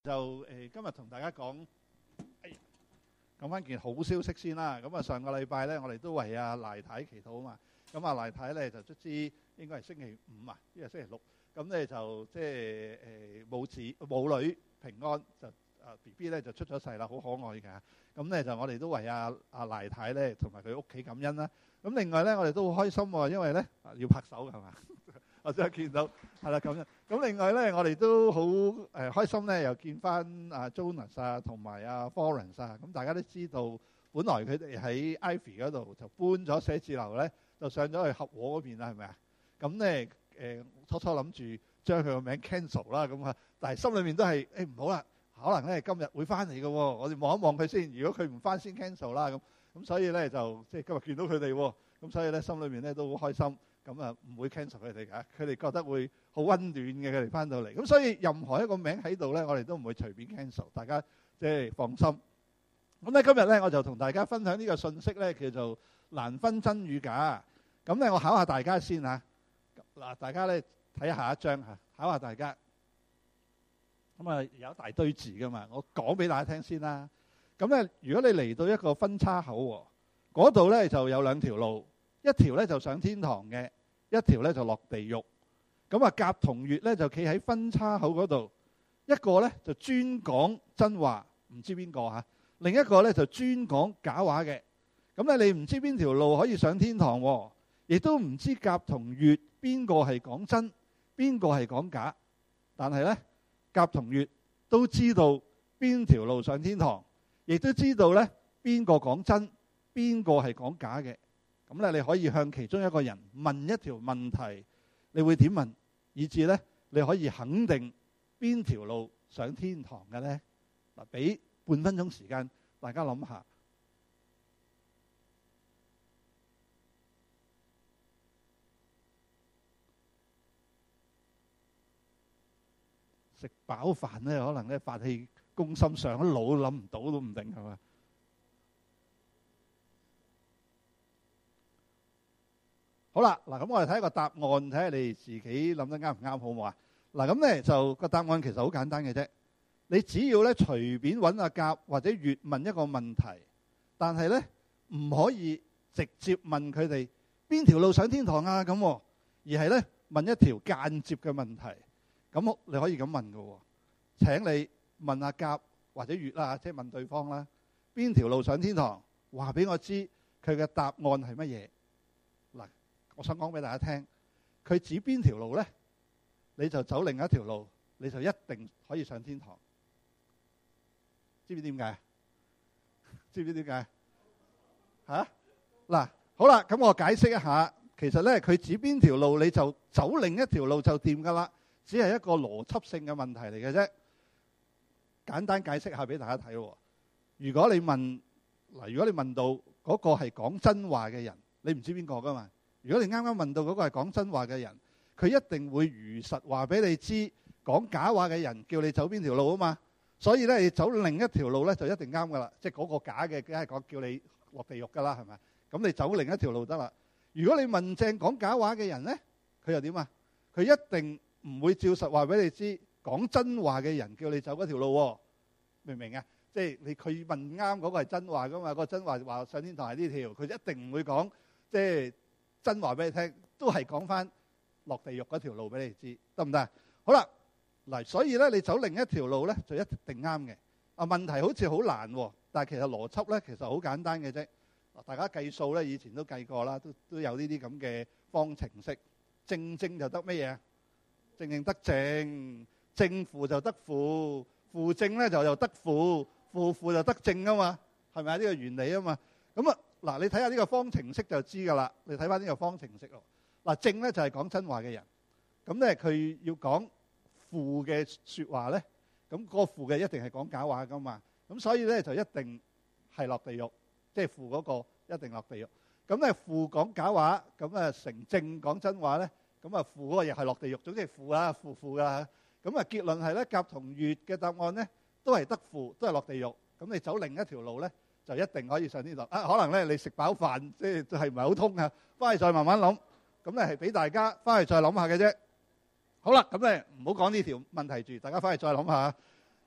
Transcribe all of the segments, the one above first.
就今日同大家講翻件好消息先啦。咁啊上個禮拜咧，我哋都為阿賴太祈禱啊嘛。咁阿賴太咧就卒之應該係星期五啊，因為星期六。咁咧就即係母女平安，就BB 咧就出咗世啦，好可愛㗎。咁咧就我哋都為阿賴太咧同埋佢屋企感恩啦。咁另外咧，我哋都好開心喎，因為咧要拍手係嘛？我真係見到係啦咁樣。咁另外咧，我哋都好開心咧，又見翻阿 Jonas 啊同埋阿 Florence 啊。咁大家都知道，本來佢哋喺 Ivy 嗰度就搬咗寫字樓咧，就上咗去合和嗰邊啦，係咪啊？咁咧初初諗住將佢個名 cancel 啦，咁啊，但係心裏面都係唔好啦，可能咧今日會翻嚟嘅喎，我哋望一望佢先。如果佢唔翻先 cancel 啦，咁所以咧就即係今日見到佢哋喎，咁所以咧心裏面咧都好開心。咁啊唔會 cancel 佢哋㗎，佢哋覺得會好溫暖嘅，佢哋翻到嚟。咁所以任何一個名喺度咧，我哋都唔會隨便 cancel，大家即係放心。咁咧今日咧我就同大家分享呢個信息咧，叫做難分真與假。咁咧我考下大家先嚇。嗱，大家咧睇下一張嚇，考下大家。咁啊有一大堆字㗎嘛，我講俾大家聽先啦。咁咧如果你嚟到一個分叉口喎，嗰度咧就有兩條路。一條咧就上天堂嘅，一條咧就落地獄。咁啊，甲同乙咧就企喺分叉口嗰度，一個咧就專講真話，唔知邊個嚇；另一個咧就專講假話嘅。咁咧你唔知邊條路可以上天堂喎，亦都唔知甲同乙邊個係講真，邊個係講假。但係咧，甲同乙都知道邊條路上天堂，亦都知道咧邊個講真，邊個係講假嘅。咁咧，你可以向其中一個人問一條問題，你會點問？以至咧，你可以肯定邊條路上天堂嘅咧？嗱，俾半分鐘時間大家諗下。食飽飯咧，可能咧發氣攻心上咗腦，諗唔到都唔定係嘛？好啦，嗱咁我哋睇一個答案，睇下你自己諗得啱唔啱，好唔好啊？嗱咁咧就個答案其實好簡單嘅啫。你只要咧隨便揾阿甲或者乙問一個問題，但係咧唔可以直接問佢哋邊條路上天堂啊咁，而係咧問一條間接嘅問題。咁你可以咁問嘅，請你問阿甲或者乙啦，即係問對方啦，邊條路上天堂？話俾我知佢嘅答案係乜嘢？嗱。我想講俾大家聽，佢指邊條路呢？你就走另一條路，你就一定可以上天堂。知唔知點解？知唔知點解？嚇？嗱，好啦，咁我解釋一下。其實呢，佢指邊條路，你就走另一條路就掂㗎啦。只係一個邏輯性嘅問題嚟嘅啫。簡單解釋下俾大家睇喎。如果你問到嗰個係講真話嘅人，你唔知邊個㗎嘛？如果你啱啱問到嗰個係講真話嘅人，佢一定會如實話俾你知，講假話嘅人叫你走邊條路啊嘛。所以咧，你走另一條路咧就一定啱噶啦。即係嗰個假嘅，梗係講叫你落地獄噶啦，係咪？咁你走另一條路得啦。如果你問正講假話嘅人咧，佢又點啊？佢一定唔會照實話俾你知，講真話嘅人叫你走嗰條路喎。明唔明啊？即係佢問啱嗰個係真話噶嘛？嗰個真話話上天堂係呢條，佢一定唔會講即係真話俾你聽，都係講翻落地獄嗰條路俾你知，得唔得？好啦，嗱，所以咧你走另一條路咧就一定啱嘅。啊，問題好似好難喎，但係其實邏輯咧其實好簡單嘅啫。大家計數咧以前都計過啦，都有呢啲咁嘅方程式。正就得乜嘢？正得正，正負就得負，負正咧就又得負，負就得正啊嘛，係咪啊？呢個原理啊嘛。咁啊嗱，你睇下呢個方程式就知㗎啦。你睇翻呢個方程式咯。嗱，正咧就係講真話嘅人，咁咧佢要講負嘅説話咧，咁嗰個負嘅一定係講假話㗎嘛。咁所以咧就一定係落地獄，即係負嗰個一定落地獄。咁咧負講假話，咁啊成正講真話咧，咁啊負嗰個又係落地獄。總之係負啦，負㗎。咁啊結論係咧，甲同乙嘅答案咧都係得負，都係落地獄。咁你走另一條路咧，就一定可以上天堂。可能咧你食飽飯，即係唔係好通啊？翻去再慢慢諗。咁咧係俾大家翻去再諗下嘅啫。好啦，咁咧唔好講呢條問題住，大家翻去再諗下。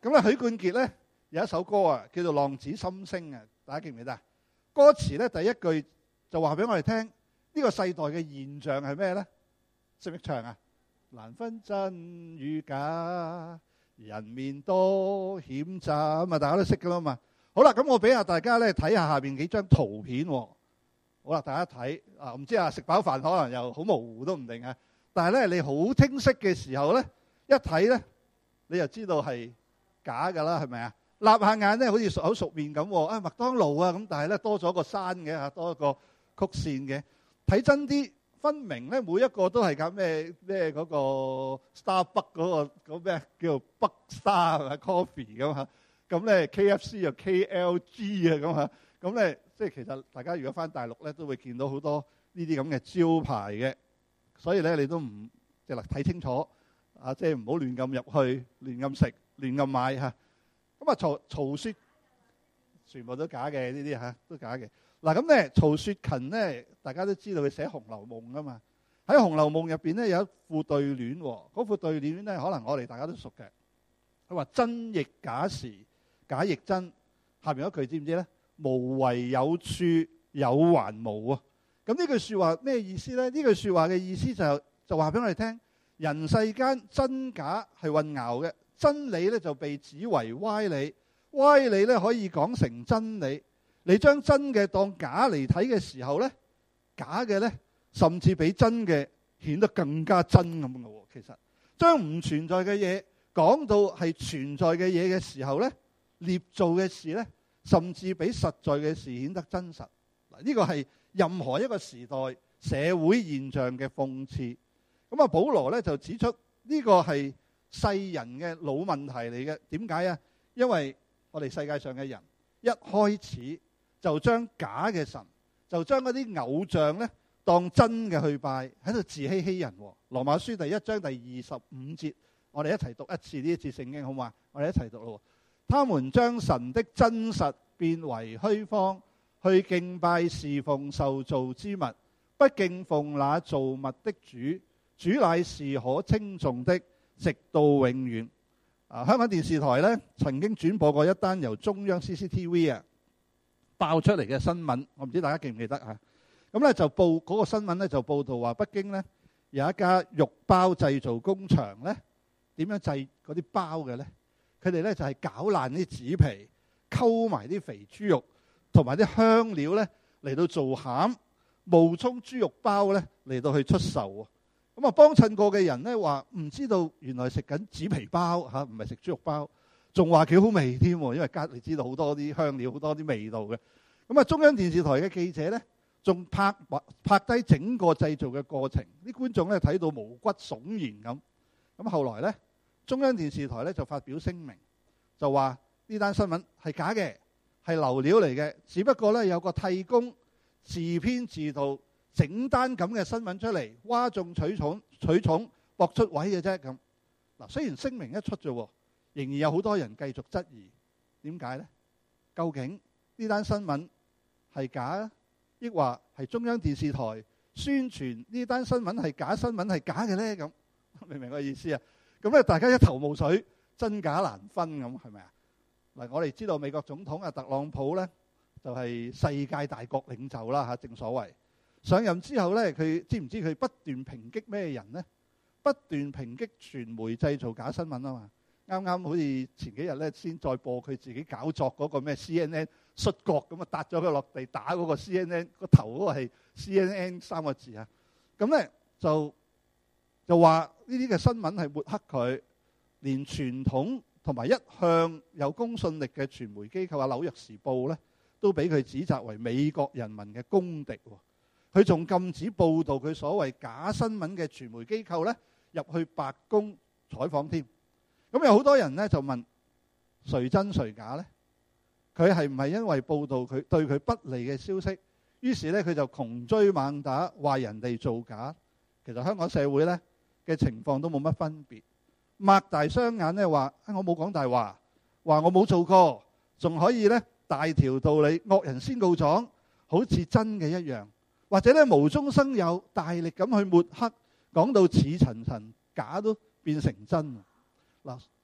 咁咧，許冠傑咧有一首歌啊，叫做《浪子心聲》啊，大家記唔記得啊？歌詞咧第一句就話俾我哋聽，呢個世代嘅現象係咩咧？識唔識唱啊？難分真與假，人面多險詐啊嘛，大家都識噶啦嘛。好啦，咁我俾下大家咧睇下下邊幾張圖片。好啦，大家睇啊，唔知啊食飽飯可能又好模糊都唔定啊。但係咧你好清晰嘅時候咧，一睇咧你就知道係假㗎啦，係咪啊？立下眼咧好似熟口熟面咁，啊麥當勞啊咁，但係咧多咗個山嘅嚇，多一個曲線嘅。睇真啲，分明咧每一個都係搞咩嗰個 Starbucks 嗰個咩叫做北 Star 係咪 Coffee 咁嚇？咁咧 KFC 又 KLG 啊咁嚇。咁咧即係其實大家如果返大陸咧都會見到好多呢啲咁嘅招牌嘅，所以咧你都唔即係睇清楚啊，即係唔好亂咁入去，亂咁食，亂咁買嚇。咁啊曹雪全部都假嘅，呢啲嚇都假嘅。嗱咁咧曹雪芹咧大家都知道佢寫《紅樓夢》㗎嘛，喺《紅樓夢》入邊咧有一副對聯喎，嗰副對聯咧可能我哋大家都熟嘅。佢話真亦假時，假亦真。下邊嗰句知唔知咧？無為有處有還無啊！咁呢句説話咩意思咧？呢句説話嘅意思就話俾我哋聽，人世間真假係混淆嘅，真理咧就被指為歪理，歪理咧可以講成真理。你將真嘅當假嚟睇嘅時候咧，假嘅咧甚至比真嘅顯得更加真咁嘅喎。其實將唔存在嘅嘢講到係存在嘅嘢嘅時候咧，捏造嘅事咧，甚至比實在嘅事顯得真實。嗱，呢個係任何一個時代社會現象嘅諷刺。咁啊，保羅咧就指出呢個係世人嘅老問題嚟嘅。點解啊？因為我哋世界上嘅人一開始就將假嘅神，就將嗰啲偶像咧當真嘅去拜，喺度自欺欺人。羅馬書第1章第25節，我哋一齊讀一次呢一節聖經好嘛？我哋一齊讀咯。他們將神的真實變為虛謊，去敬拜侍奉受造之物，不敬奉那造物的主。主乃是可稱頌的，直到永遠。香港電視台咧曾經轉播過一單由中央 CCTV 爆出嚟嘅新聞，我唔知大家記唔記得啊？咁咧就報嗰個新聞咧就報道話北京咧有一家肉包製造工場咧，點樣製嗰啲包嘅咧？佢哋咧就係攪爛啲紙皮，溝埋啲肥豬肉同埋啲香料咧嚟到做餡，冒充豬肉包咧嚟到去出售。咁啊幫襯過嘅人咧話唔知道原來食緊紙皮包嚇，唔係食豬肉包，仲話幾好味添，因為隔離知道好多啲香料，好多啲味道嘅。咁啊中央電視台嘅記者咧仲拍低整個製造嘅過程，啲觀眾咧睇到毛骨悚然咁。咁後來咧中央電視台咧就發表聲明，就話呢單新聞係假嘅，係流料嚟嘅，只不過咧有個替工自編自導整單咁嘅新聞出嚟，嘩眾取寵博出位嘅啫咁。嗱，雖然聲明一出啫，仍然有好多人繼續質疑，點解呢？究竟呢單新聞係假啊，抑或係中央電視台宣傳呢單新聞係假新聞係假嘅呢？咁明唔明個意思啊？咁咧大家一頭霧水，真假難分咁，係咪啊？嗱，我哋知道美國總統特朗普咧就係世界大國領袖啦嚇，正所謂上任之後咧，佢知唔知佢不斷抨擊咩人呢？不斷抨擊傳媒製造假新聞啊嘛！啱啱好似前幾日咧先再播佢自己搞作嗰個咩 CNN 摔角咁啊，搭咗佢落地打嗰個 CNN 個頭嗰個係 CNN 3個字啊！咁咧就話呢啲嘅新聞係抹黑佢，連傳統同埋一向有公信力嘅傳媒機構啊《紐約時報》咧，都俾佢指責為美國人民嘅公敵。佢仲禁止報導佢所謂假新聞嘅傳媒機構咧入去白宮採訪添。咁有好多人咧就問誰真誰假咧？佢係唔係因為報導佢對佢不利嘅消息，於是咧佢就窮追猛打，話人哋造假？其實香港社會咧嘅情況都冇乜分別，擘大雙眼咧話我冇講大話，話我冇做過，仲可以咧大條道理惡人先告狀，好似真嘅一樣，或者咧無中生有，大力咁去抹黑，講到似層層，假都變成真。嗱，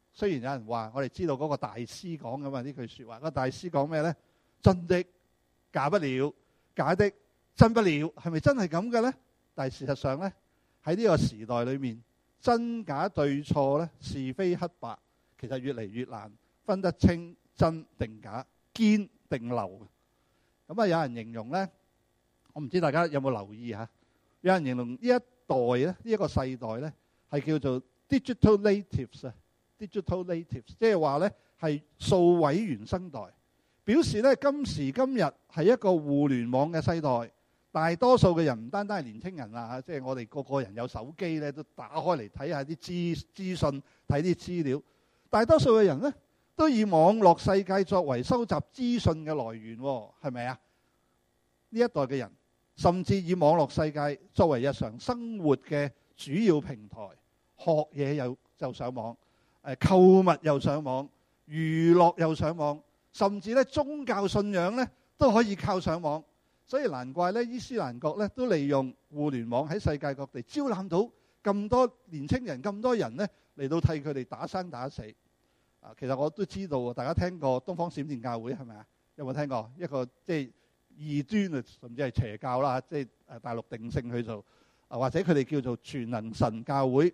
雖然有人話我哋知道嗰個大師講㗎嘛，呢句説話，個大師講咩呢？真的假不了，假的真不了，係咪真係咁嘅呢？但係事實上呢，喺呢個時代裏面，真假對錯呢，是非黑白，其實越嚟越難分得清真定假、堅定流。咁啊，有人形容呢，我唔知大家有冇留意嚇？有人形容呢一代咧，呢一個世代呢，係叫做 digital natives 啊，digital natives，即係話呢係數位原生代，表示呢今時今日係一個互聯網嘅世代。大多數嘅人唔單單係年輕人啦，即係我哋個個人有手機呢，都打開嚟睇下啲資訊，睇啲資料。大多數嘅人呢，都以網絡世界作為收集資訊嘅來源，係咪啊？呢一代嘅人甚至以網絡世界作為日常生活嘅主要平台，學嘢就上網，購物又上網，娛樂又上網，甚至咧宗教信仰咧都可以靠上網。所以難怪咧伊斯蘭國咧都利用互聯網喺世界各地招攬到咁多年青人、咁多人咧嚟到替佢哋打生打死。其實我都知道，大家聽過東方閃電教會係咪啊？有冇聽過一個即係異端啊，甚至係邪教啦，即係大陸定性去做，或者佢哋叫做全能神教會，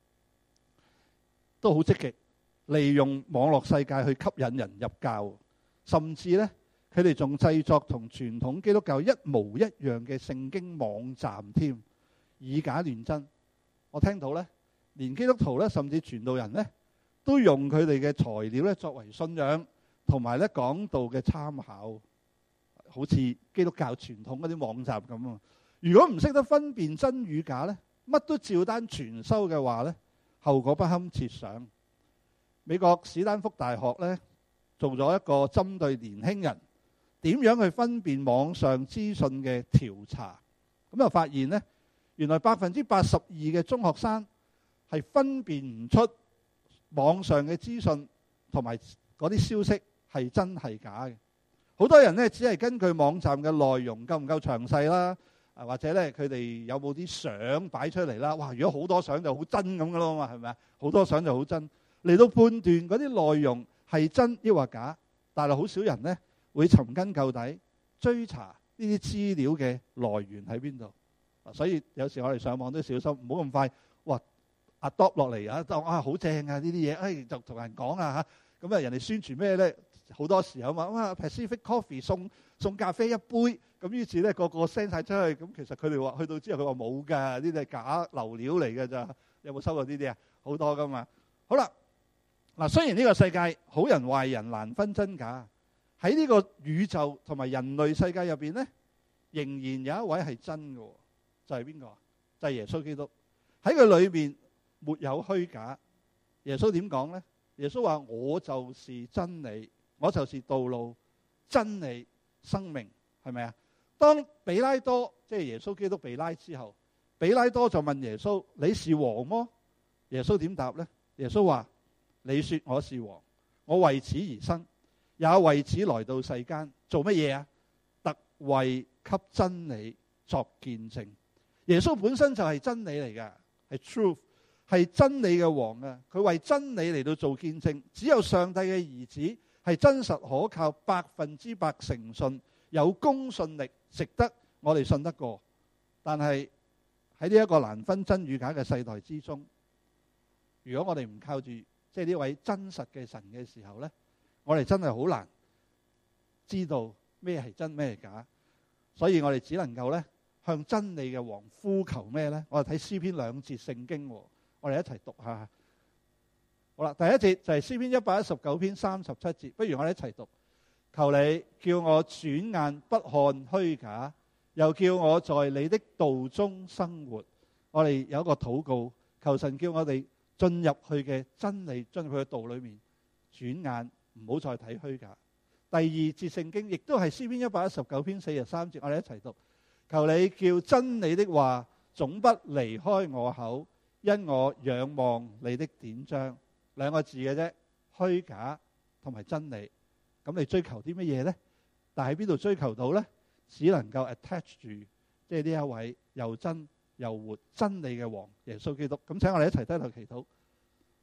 都好積極利用網絡世界去吸引人入教，甚至咧佢哋仲製作同傳統基督教一模一樣嘅聖經網站添，以假亂真。我聽到咧，連基督徒咧，甚至傳道人咧，都用佢哋嘅材料咧作為信仰同埋咧講道嘅參考，好似基督教傳統嗰啲網站咁啊！如果唔識得分辨真與假咧，乜都照單全收嘅話咧，後果不堪設想。美國史丹福大學咧做咗一個針對年輕人點樣去分辨網上資訊嘅調查，咁就發現咧，原來82%嘅中學生係分辨唔出網上嘅資訊同埋嗰啲消息係真係假嘅。好多人呢，只係根據網站嘅內容夠唔夠詳細啦，或者咧佢哋有冇啲相擺出嚟啦。哇！如果好多相就好真咁噶咯嘛，係咪啊？好多相就好真，嚟到判斷嗰啲內容係真抑或假。但係好少人呢會尋根究底追查呢啲資料嘅來源喺邊度。所以有時我哋上網都小心，唔好咁快哇adopt落嚟啊！當好正啊呢啲嘢，就同人講啊嚇。咁啊人哋宣傳咩咧？好多時候嘛，Pacific Coffee 送咖啡一杯，咁於是咧個 send 曬出去。咁其實佢哋話去到之後，佢話冇㗎，呢啲係假流料嚟㗎咋。有冇收過呢啲啊？好多㗎嘛。好啦，嗱，雖然呢個世界好人壞人難分真假，喺呢個宇宙同埋人類世界入邊咧，仍然有一位係真嘅，就係邊個？就係耶穌基督。喺佢裏邊沒有虛假。耶穌點講咧？耶穌話：我就是真理。我就是道路、真理、生命，係咪啊？當比拉多即係耶穌基督被拉之後，比拉多就問耶穌：你是王麼？耶穌點答呢？耶穌話：你說我是王，我為此而生，也為此來到世間，做乜嘢啊？特為給真理作見證。耶穌本身就係真理嚟㗎，係 truth， 係真理嘅王啊！佢為真理嚟到做見證。只有上帝嘅兒子係真實可靠，100%誠信，有公信力，值得我哋信得過。但係喺呢一個難分真與假嘅世代之中，如果我哋唔靠住即係呢位真實嘅神嘅時候呢，我哋真係好難知道咩係真咩係假。所以我哋只能夠呢向真理嘅王呼求咩呢？我哋睇詩篇2節聖經，我哋一齊讀下。好啦，第一節就係詩篇119篇37節，不如我哋一齊讀。求你叫我轉眼不看虛假，又叫我在你的道中生活。我哋有一個禱告，求神叫我哋進入去嘅真理，進入去嘅道裏面，轉眼唔好再睇虛假。第二節聖經亦都係詩篇119篇43節，我哋一齊讀。求你叫真理的話總不離開我口，因我仰望你的典章。2個字嘅啫，虛假同埋真理。咁你追求啲乜嘢呢？但喺邊度追求到呢？只能夠 attach 住，即係呢一位又真又活真理嘅王耶穌基督。咁請我哋一齊低頭祈禱。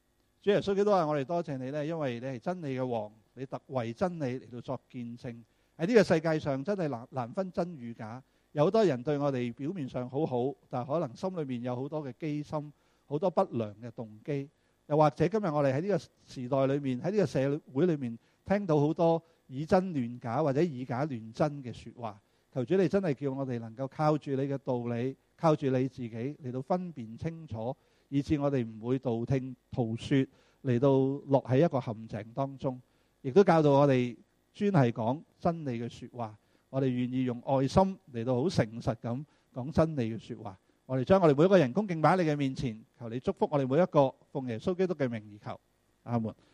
主耶穌基督話：我哋多謝你咧，因為你係真理嘅王，你特為真理嚟到作見證。喺呢個世界上真係難分真與假，有好多人對我哋表面上好好，但係可能心裏面有好多嘅機心，好多不良嘅動機。又或者今日我哋喺呢個時代裏面，喺呢個社會裏面聽到好多以真亂假或者以假亂真嘅説話。求主你真係叫我哋能夠靠住你嘅道理，靠住你自己嚟到分辨清楚，以致我哋唔會道聽途說嚟到落喺一個陷阱當中，亦都教導我哋專係講真理嘅説話。我哋願意用愛心嚟到好誠實咁講真理嘅説話。我哋將我哋每一個人恭敬擺喺你嘅面前，求你祝福我哋每一個，奉耶穌基督嘅名而求，阿門。